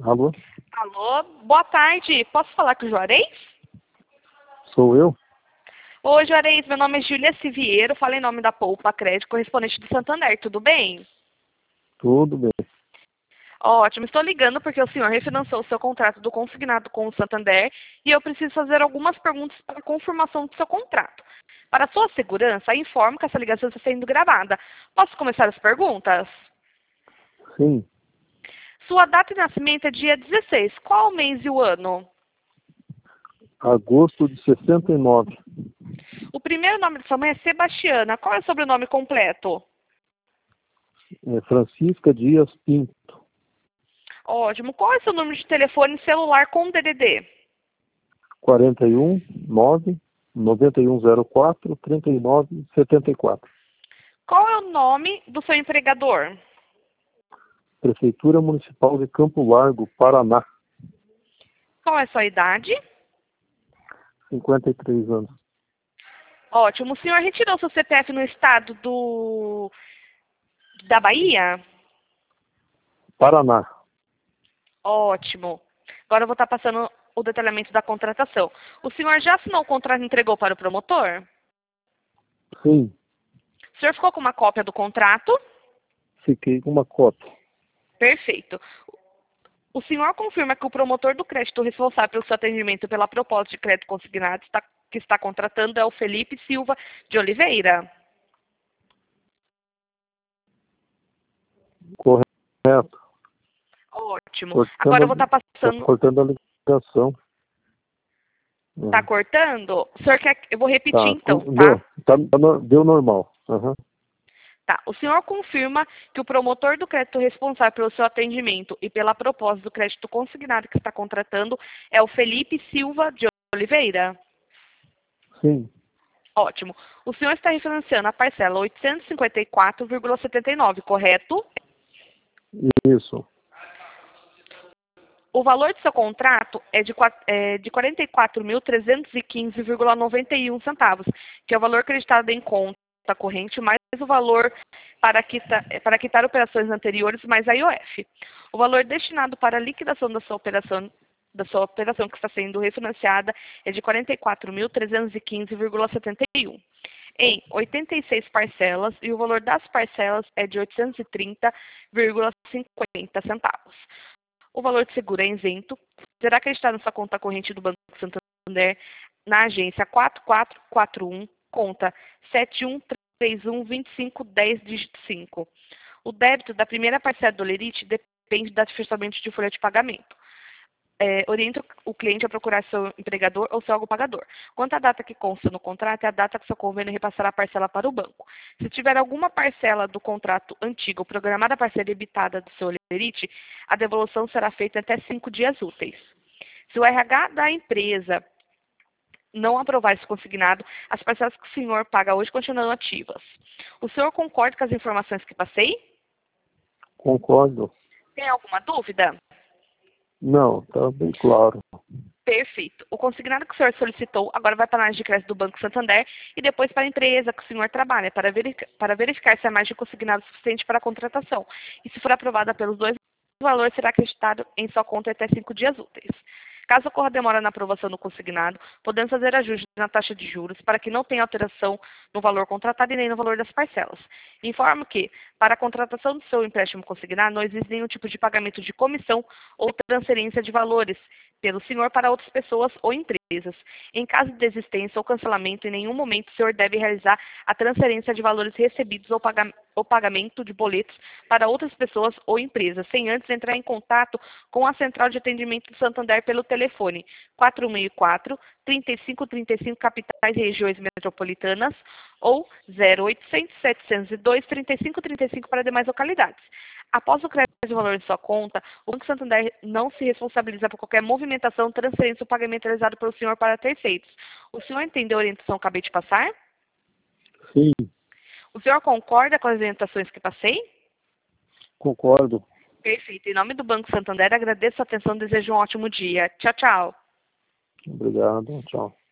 Alô? Alô, boa tarde. Posso falar com o Juarez? Sou eu? Oi, Juarez, meu nome é Júlia Siviero, falo em nome da Poupa Crédito, correspondente do Santander, tudo bem? Tudo bem. Ótimo, estou ligando porque o senhor refinanciou o seu contrato do consignado com o Santander e eu preciso fazer algumas perguntas para a confirmação do seu contrato. Para sua segurança, informo que essa ligação está sendo gravada. Posso começar as perguntas? Sim, Sua data de nascimento é dia 16. Qual o mês e o ano? agosto de 69. O primeiro nome de sua mãe é Sebastiana. Qual é o sobrenome completo? Francisca Dias Pinto. Ótimo. Qual é o seu número de telefone celular com DDD? 41 9 9104 39 74. Qual é o nome do seu empregador? Prefeitura Municipal de Campo Largo, Paraná. Qual é a sua idade? 53 anos. Ótimo. O senhor retirou seu CPF no estado da Bahia? Paraná. Ótimo. Agora eu vou estar passando o detalhamento da contratação. O senhor já assinou o contrato e entregou para o promotor? Sim, O senhor ficou com uma cópia do contrato? fiquei com uma cópia. Perfeito. O senhor confirma que o promotor do crédito responsável pelo seu atendimento pela proposta de crédito consignado que está contratando é o Felipe Silva de Oliveira? Correto. Ótimo. Agora eu vou estar passando... cortando a ligação. Tá cortando? O senhor quer... Eu vou repetir então, Deu, tá? deu normal. Uhum. Tá. O senhor confirma que o promotor do crédito responsável pelo seu atendimento e pela proposta do crédito consignado que está contratando é o Felipe Silva de Oliveira? Sim, Ótimo. O senhor está refinanciando a parcela 854,79, correto? isso. O valor do seu contrato é de 44.315,91 centavos, que é o valor acreditado em conta corrente, mais o valor para quitar operações anteriores, mais a IOF. O valor destinado para a liquidação da sua operação que está sendo refinanciada é de 44.315,71 em 86 parcelas e o valor das parcelas é de 830,50 centavos. O valor de seguro é isento, será acreditado na sua conta corrente do Banco Santander na agência 4441, conta 71312510, dígito 5. O débito da primeira parcela do Lerite depende do fechamento de folha de pagamento. Orienta o cliente a procurar seu empregador ou seu algopagador. Quanto à data que consta no contrato, é a data que seu convênio repassará a parcela para o banco. Se tiver alguma parcela do contrato antigo programada para ser debitada do seu lerite, a devolução será feita até 5 dias úteis. Se o RH da empresa não aprovar esse consignado, as parcelas que o senhor paga hoje continuam ativas. O senhor concorda com as informações que passei? Concordo. Tem alguma dúvida? Não, está bem claro. Perfeito. O consignado que o senhor solicitou agora vai para a análise de crédito do Banco Santander e depois para a empresa que o senhor trabalha, para verificar se a margem consignada é suficiente para a contratação. E se for aprovada pelos dois, o valor será acreditado em sua conta até 5 dias úteis. Caso ocorra demora na aprovação do consignado, podemos fazer ajustes na taxa de juros para que não tenha alteração no valor contratado e nem no valor das parcelas. Informo que, para a contratação do seu empréstimo consignado, não existe nenhum tipo de pagamento de comissão ou transferência de valores pelo senhor para outras pessoas ou empresas. Em caso de desistência ou cancelamento, em nenhum momento o senhor deve realizar a transferência de valores recebidos ou pagamento de boletos para outras pessoas ou empresas, sem antes entrar em contato com a Central de Atendimento do Santander pelo telefone 464-3535, capitais e regiões metropolitanas, ou 0800-702-3535 para demais localidades. Após o crédito de valor em sua conta, o Banco Santander não se responsabiliza por qualquer movimentação, transferência ou pagamento realizado pelo senhor para terceiros. O senhor entendeu a orientação que acabei de passar? Sim, O senhor concorda com as orientações que passei? concordo. Perfeito. Em nome do Banco Santander, agradeço a atenção e desejo um ótimo dia. Tchau, tchau. Obrigado. Tchau.